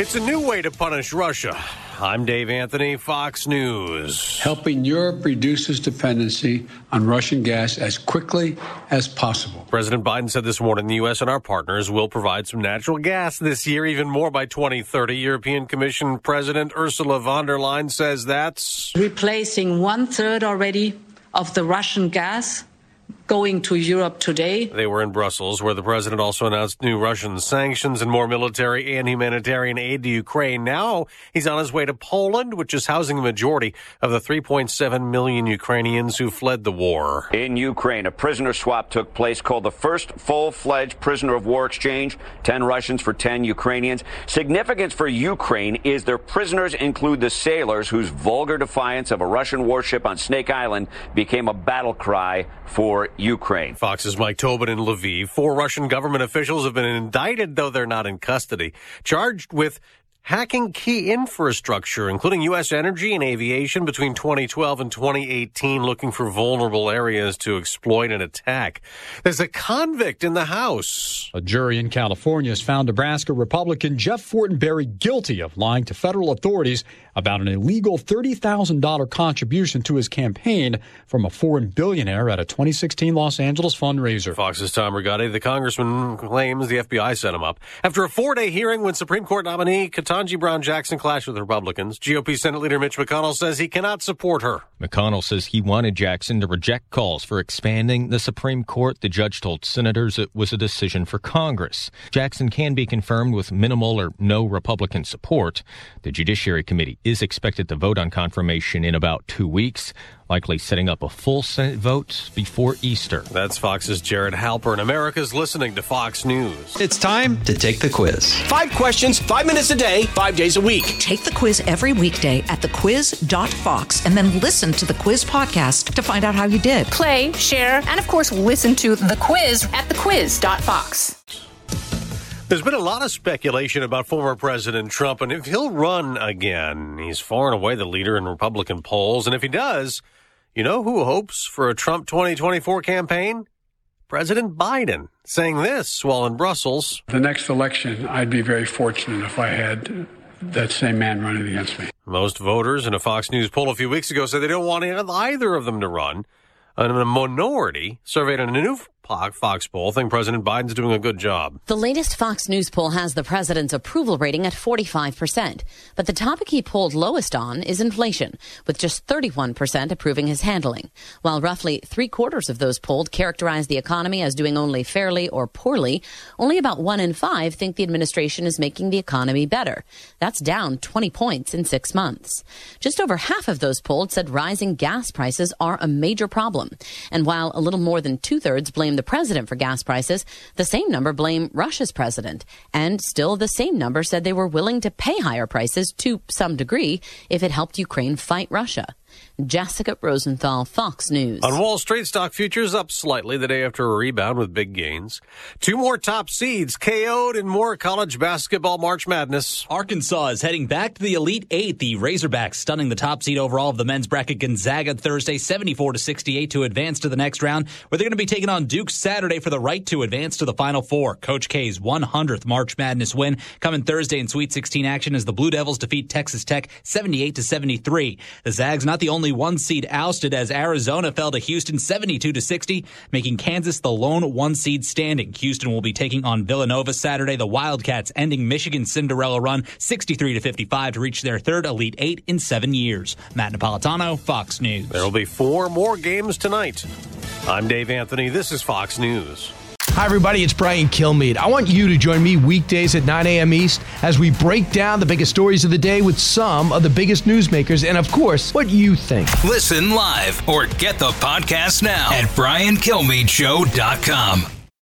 It's a new way to punish Russia. I'm Dave Anthony, Fox News. Helping Europe reduce its dependency on Russian gas as quickly as possible. President Biden said this morning the U.S. and our partners will provide some natural gas this year, even more by 2030. European Commission President Ursula von der Leyen says that's replacing 1/3 already of the Russian gas going to Europe today. They were in Brussels, where the president also announced new Russian sanctions and more military and humanitarian aid to Ukraine. Now he's on his way to Poland, which is housing the majority of the 3.7 million Ukrainians who fled the war. In Ukraine, a prisoner swap took place called the first full-fledged prisoner of war exchange, 10 Russians for 10 Ukrainians. Significance for Ukraine is their prisoners include the sailors whose vulgar defiance of a Russian warship on Snake Island became a battle cry for Ukraine. Fox's Mike Tobin in Lviv. 4 Russian government officials have been indicted, though they're not in custody, charged with hacking key infrastructure, including U.S. energy and aviation, between 2012 and 2018, looking for vulnerable areas to exploit and attack. There's a convict in the House. A jury in California has found Nebraska Republican Jeff Fortenberry guilty of lying to federal authorities about an illegal $30,000 contribution to his campaign from a foreign billionaire at a 2016 Los Angeles fundraiser. Fox's Tom Rigotti. The congressman claims the FBI set him up. After a 4-day hearing when Supreme Court nominee Ketanji Brown Jackson clashed with Republicans, GOP Senate Leader Mitch McConnell says he cannot support her. McConnell says he wanted Jackson to reject calls for expanding the Supreme Court. The judge told senators it was a decision for Congress. Jackson can be confirmed with minimal or no Republican support. The Judiciary Committee is expected to vote on confirmation in about 2 weeks, likely setting up a full Senate vote before Easter. That's Fox's Jared Halpern. America's listening to Fox News. It's time to take the quiz. 5 questions, 5 minutes a day, 5 days a week. Take the quiz every weekday at thequiz.fox and then listen to the quiz podcast to find out how you did. Play, share, and of course listen to the quiz at thequiz.fox. There's been a lot of speculation about former President Trump and if he'll run again. He's far and away the leader in Republican polls. And if he does, you know who hopes for a Trump 2024 campaign? President Biden, saying this while in Brussels. The next election, I'd be very fortunate if I had that same man running against me. Most voters in a Fox News poll a few weeks ago said they don't want either of them to run. And a minority surveyed in a new Fox poll think President Biden's doing a good job. The latest Fox News poll has the president's approval rating at 45%. But the topic he polled lowest on is inflation, with just 31% approving his handling. While roughly 3/4 of those polled characterize the economy as doing only fairly or poorly, only about 1 in 5 think the administration is making the economy better. That's down 20 points in 6 months. Just over half of those polled said rising gas prices are a major problem. And while a little more than 2/3 blame the president for gas prices, the same number blame Russia's president. And still the same number said they were willing to pay higher prices to some degree if it helped Ukraine fight Russia. Jessica Rosenthal, Fox News. On Wall Street, stock futures up slightly the day after a rebound with big gains. 2 more top seeds KO'd in more college basketball March Madness. Arkansas is heading back to the Elite Eight. The Razorbacks stunning the top seed overall of the men's bracket Gonzaga Thursday, 74-68 to advance to the next round, where they're going to be taking on Duke Saturday for the right to advance to the Final Four. Coach K's 100th March Madness win coming Thursday in Sweet 16 action as the Blue Devils defeat Texas Tech 78-73. The Zags not the only 1 seed ousted as Arizona fell to Houston 72-60, making Kansas the lone 1 seed standing. Houston will be taking on Villanova Saturday. The Wildcats ending Michigan's Cinderella run 63-55 to reach their 3rd Elite Eight in 7 years. Matt Napolitano, Fox News. There will be 4 more games tonight. I'm Dave Anthony. This is Fox News. Hi, everybody. It's Brian Kilmeade. I want you to join me weekdays at 9 a.m. East as we break down the biggest stories of the day with some of the biggest newsmakers and, of course, what you think. Listen live or get the podcast now at BrianKilmeadeShow.com.